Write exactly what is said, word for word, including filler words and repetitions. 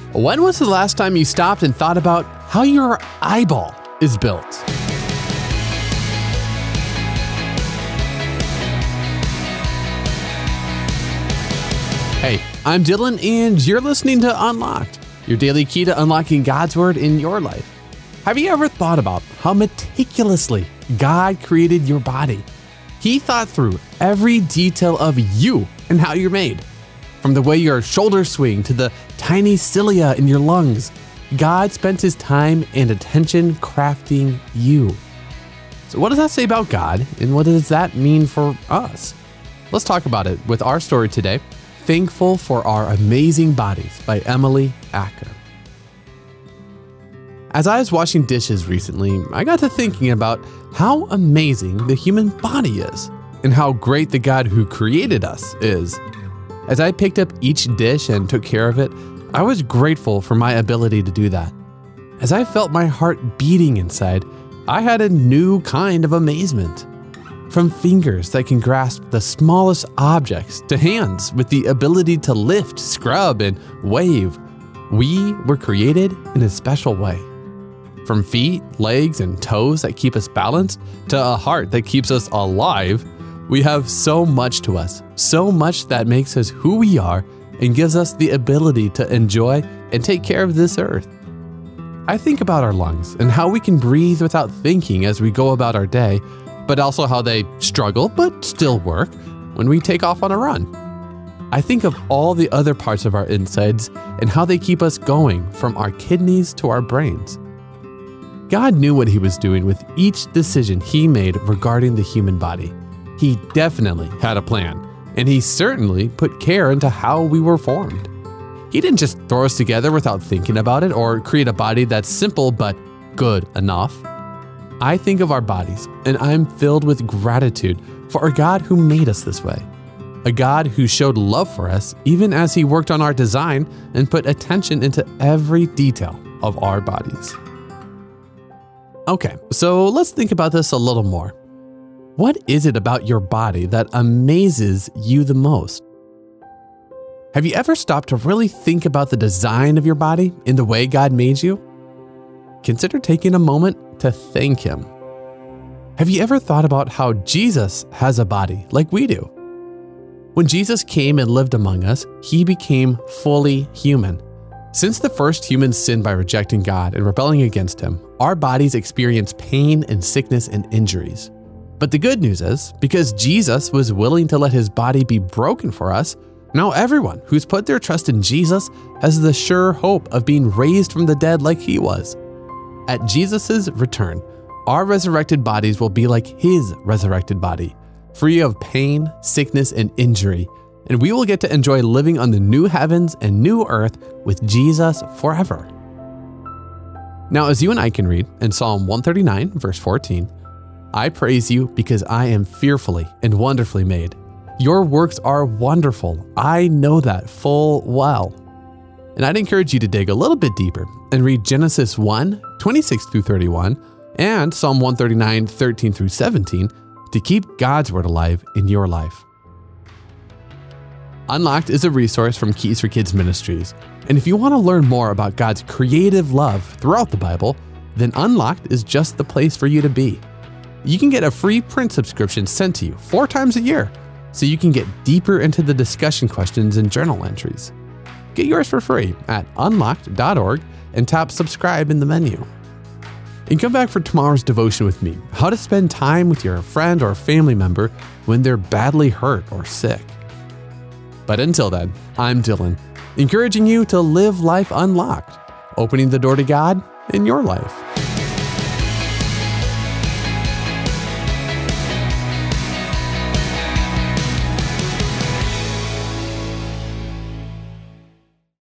When was the last time you stopped and thought about how your eyeball is built? Hey, I'm Dylan, and you're listening to Unlocked, your daily key to unlocking God's Word in your life. Have you ever thought about how meticulously God created your body? He thought through every detail of you and how you're made. From the way your shoulders swing to the tiny cilia in your lungs, God spent his time and attention crafting you. So what does that say about God, and what does that mean for us? Let's talk about it with our story today, Thankful for Our Amazing Bodies by Emily Acker. As I was washing dishes recently, I got to thinking about how amazing the human body is and how great the God who created us is. As I picked up each dish and took care of it, I was grateful for my ability to do that. As I felt my heart beating inside, I had a new kind of amazement. From fingers that can grasp the smallest objects to hands with the ability to lift, scrub, and wave, we were created in a special way. From feet, legs, and toes that keep us balanced to a heart that keeps us alive, we have so much to us, so much that makes us who we are and gives us the ability to enjoy and take care of this earth. I think about our lungs and how we can breathe without thinking as we go about our day, but also how they struggle but still work when we take off on a run. I think of all the other parts of our insides and how they keep us going, from our kidneys to our brains. God knew what he was doing with each decision he made regarding the human body. He definitely had a plan, and he certainly put care into how we were formed. He didn't just throw us together without thinking about it or create a body that's simple but good enough. I think of our bodies, and I'm filled with gratitude for a God who made us this way. A God who showed love for us even as he worked on our design and put attention into every detail of our bodies. Okay, so let's think about this a little more. What is it about your body that amazes you the most? Have you ever stopped to really think about the design of your body and the way God made you? Consider taking a moment to thank him. Have you ever thought about how Jesus has a body like we do? When Jesus came and lived among us, he became fully human. Since the first humans sinned by rejecting God and rebelling against him, our bodies experience pain and sickness and injuries. But the good news is, because Jesus was willing to let his body be broken for us, now everyone who's put their trust in Jesus has the sure hope of being raised from the dead like he was. At Jesus' return, our resurrected bodies will be like his resurrected body, free of pain, sickness, and injury, and we will get to enjoy living on the new heavens and new earth with Jesus forever. Now, as you and I can read in Psalm one thirty-nine, verse fourteen, I praise you because I am fearfully and wonderfully made. Your works are wonderful. I know that full well. And I'd encourage you to dig a little bit deeper and read Genesis one, twenty-six through thirty-one, and Psalm one thirty-nine, thirteen through seventeen to keep God's word alive in your life. Unlocked is a resource from Keys for Kids Ministries. And if you want to learn more about God's creative love throughout the Bible, then Unlocked is just the place for you to be. You can get a free print subscription sent to you four times a year, so you can get deeper into the discussion questions and journal entries. Get yours for free at unlocked dot org and tap subscribe in the menu. And come back for tomorrow's devotion with me, how to spend time with your friend or family member when they're badly hurt or sick. But until then, I'm Dylan, encouraging you to live life unlocked, opening the door to God in your life.